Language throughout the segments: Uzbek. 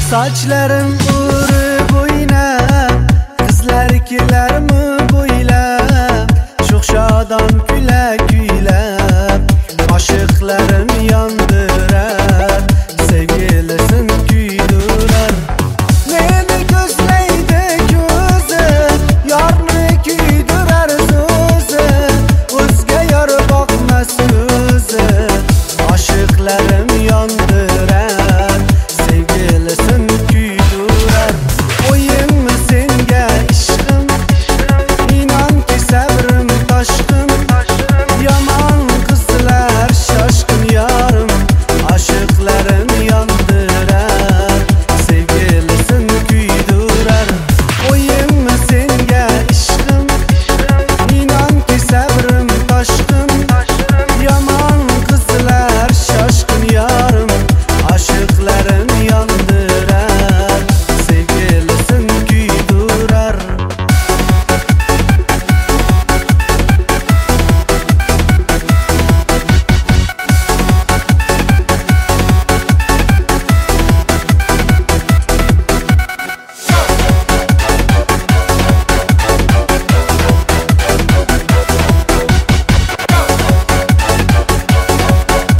Saçlarım urib o'ynab, qizlar kelarmi bo'ylab, sho'x shodon kula kuylab, oshiqlarim yondirar, sevgilisin kuydirar. Meni ko'zlaydi ko'zi, yorni kuydirar so'zi, o'zga yor boqmas o'zi, oshiqlarim yondirar, sevgilisin kuydirar. O'yinmi senga ishqim, inonki sabrim toshqin, yomon qizlar shoshqin yorim, oshiqlarim yondirar, sevgilisin kuydirar. O'yinmi senga ishqim, inonki sabrim toshqin, yomon qizlar shoshqin yorim, oshiqlarim yondirar, sevgilisin kuydirar.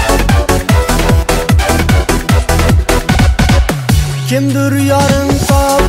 Kimdir yorim